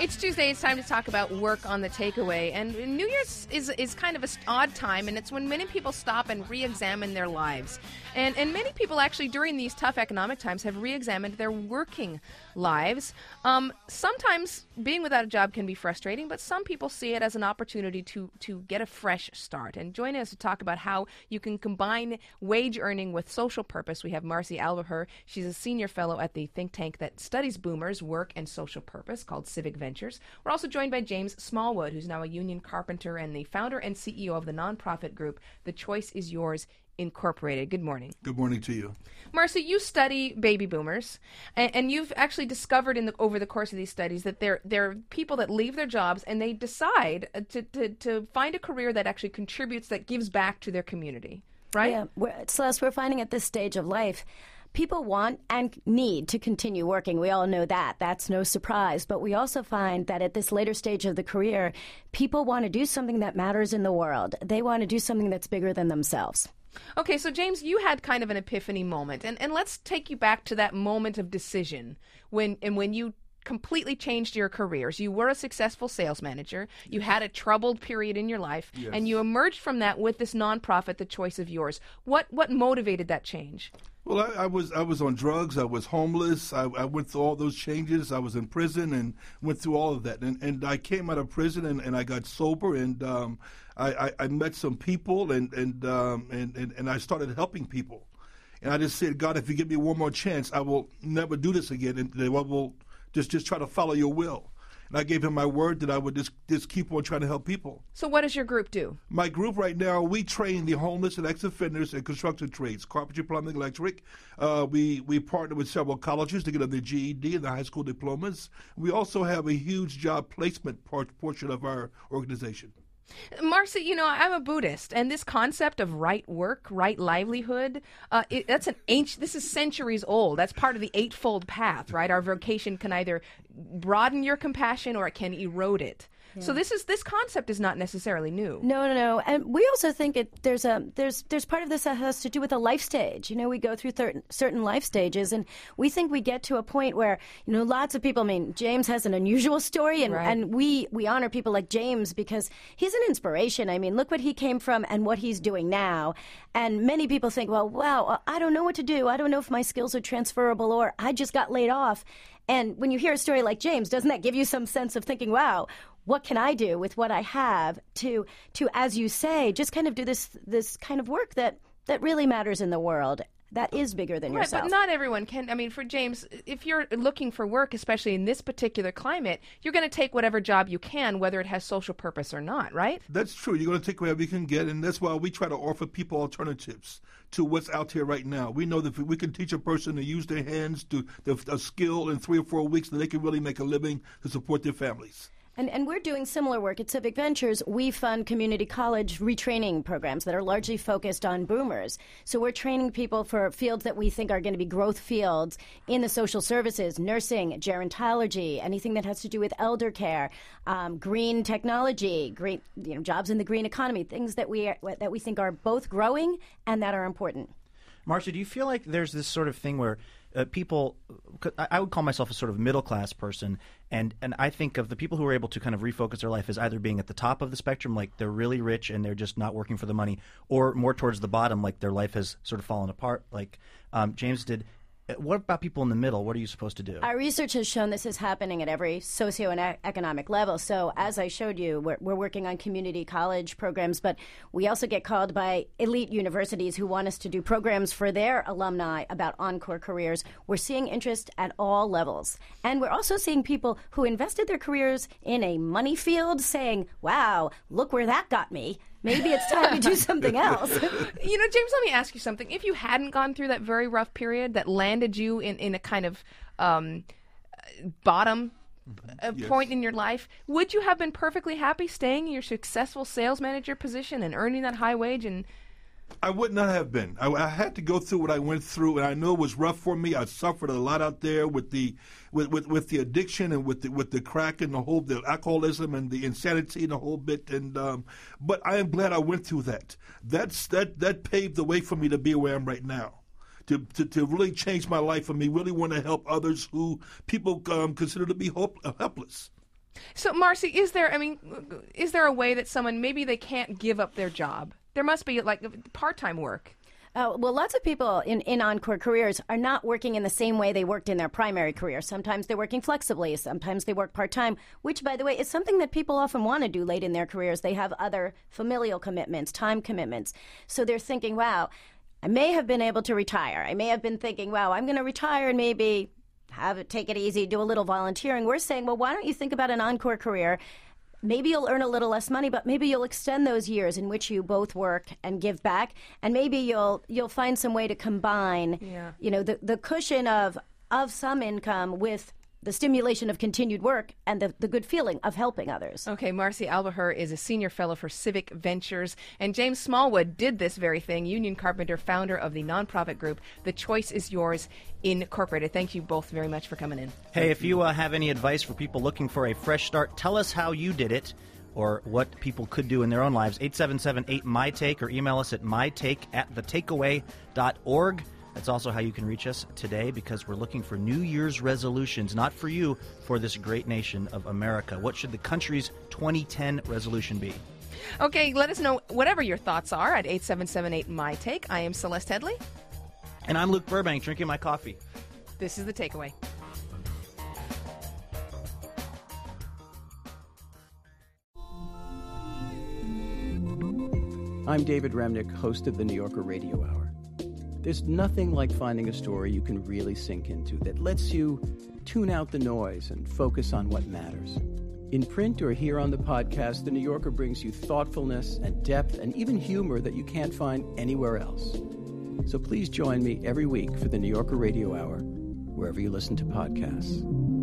It's Tuesday. It's time to talk about work on the takeaway. And New Year's is kind of an odd time, and it's when many people stop and re-examine their lives. And many people actually during these tough economic times have re-examined their working lives. Sometimes being without a job can be frustrating, but some people see it as an opportunity to get a fresh start. And joining us to talk about how you can combine wage earning with social purpose, we have Marcy Alvaher. She's a senior fellow at the think tank that studies boomers' work and social purpose called Civic Ventures. We're also joined by James Smallwood, who's now a union carpenter and the founder and CEO of the nonprofit group The Choice Is Yours Incorporated. Good morning. Good morning to you. Marcy, you study baby boomers, and you've actually discovered over the course of these studies that there are people that leave their jobs and they decide to find a career that actually contributes, that gives back to their community, right? Yeah, Celeste, we're finding at this stage of life, people want and need to continue working. We all know that. That's no surprise. But we also find that at this later stage of the career, people want to do something that matters in the world. They want to do something that's bigger than themselves. Okay, so James, you had kind of an epiphany moment, and let's take you back to that moment of decision when you completely changed your careers. You were a successful sales manager. You had a troubled period in your life, Yes. and you emerged from that with this nonprofit, The Choice of Yours. What motivated that change? Well, I was on drugs. I was homeless. I went through all those changes. I was in prison and went through all of that. And I came out of prison and I got sober and I met some people and I started helping people. And I just said, God, if you give me one more chance, I will never do this again. And I will just try to follow your will. And I gave him my word that I would just keep on trying to help people. So what does your group do? My group right now, we train the homeless and ex-offenders in construction trades, carpentry, plumbing, electric. We partner with several colleges to get them their GED and their high school diplomas. We also have a huge job placement portion of our organization. Marcy, I'm a Buddhist, and this concept of right work, right livelihood, this is centuries old. That's part of the Eightfold Path, right? Our vocation can either broaden your compassion or it can erode it. Yeah. So this concept is not necessarily new. No. And we also think there's part of this that has to do with a life stage. We go through certain life stages, and we think we get to a point where, lots of people, James has an unusual story, and, right. and we honor people like James because he's an inspiration. Look what he came from and what he's doing now. And many people think, well, wow, I don't know what to do. I don't know if my skills are transferable, or I just got laid off. And when you hear a story like James, doesn't that give you some sense of thinking, wow, what can I do with what I have to as you say, just kind of do this kind of work that really matters in the world, that is bigger than yourself. Right, but not everyone can. For James, if you're looking for work, especially in this particular climate, you're going to take whatever job you can, whether it has social purpose or not, right? That's true. You're going to take whatever you can get, and that's why we try to offer people alternatives to what's out here right now. We know that if we can teach a person to use their hands, to a skill in 3 or 4 weeks, then they can really make a living to support their families. And we're doing similar work at Civic Ventures. We fund community college retraining programs that are largely focused on boomers. So we're training people for fields that we think are going to be growth fields in the social services, nursing, gerontology, anything that has to do with elder care, green technology, great jobs in the green economy, things that we think are both growing and that are important. Marcia, do you feel like there's this sort of thing where people, I would call myself a sort of middle-class person, and I think of the people who are able to kind of refocus their life as either being at the top of the spectrum, like they're really rich and they're just not working for the money, or more towards the bottom, like their life has sort of fallen apart, like James did. What about people in the middle? What are you supposed to do? Our research has shown this is happening at every socioeconomic level. So as I showed you, we're working on community college programs, but we also get called by elite universities who want us to do programs for their alumni about encore careers. We're seeing interest at all levels. And we're also seeing people who invested their careers in a money field saying, wow, look where that got me. Maybe it's time to do something else. James, let me ask you something. If you hadn't gone through that very rough period that landed you in a kind of bottom point in your life, would you have been perfectly happy staying in your successful sales manager position and earning that high wage? And I would not have been. I had to go through what I went through, and I know it was rough for me. I suffered a lot out there with the addiction and with the crack and the alcoholism and the insanity and the whole bit. And but I am glad I went through that. That paved the way for me to be where I am right now. To really change my life, and me really want to help others who people consider to be helpless. So, Marcy, is there a way that someone, maybe they can't give up their job? There must be, like, part-time work. Well, lots of people in Encore careers are not working in the same way they worked in their primary career. Sometimes they're working flexibly. Sometimes they work part-time, which, by the way, is something that people often want to do late in their careers. They have other familial commitments, time commitments. So they're thinking, wow, I may have been able to retire. I may have been thinking, wow, I'm going to retire and maybe take it easy, do a little volunteering. We're saying, well, why don't you think about an Encore career? Maybe you'll earn a little less money, but maybe you'll extend those years in which you both work and give back, and maybe you'll find some way to combine, the cushion of some income with the stimulation of continued work and the good feeling of helping others. Okay, Marcy Albaher is a senior fellow for Civic Ventures, and James Smallwood did this very thing. Union Carpenter, founder of the nonprofit group The Choice Is Yours Incorporated. Thank you both very much for coming in. Hey, if you have any advice for people looking for a fresh start, tell us how you did it or what people could do in their own lives. 877-8MyTake or email us at mytake@thetakeaway.org. That's also how you can reach us today, because we're looking for New Year's resolutions, not for you, for this great nation of America. What should the country's 2010 resolution be? Okay, let us know whatever your thoughts are at 877-8MyTake. I am Celeste Headley. And I'm Luke Burbank, drinking my coffee. This is The Takeaway. I'm David Remnick, host of the New Yorker Radio Hour. There's nothing like finding a story you can really sink into that lets you tune out the noise and focus on what matters. In print or here on the podcast, The New Yorker brings you thoughtfulness and depth and even humor that you can't find anywhere else. So please join me every week for the New Yorker Radio Hour, wherever you listen to podcasts.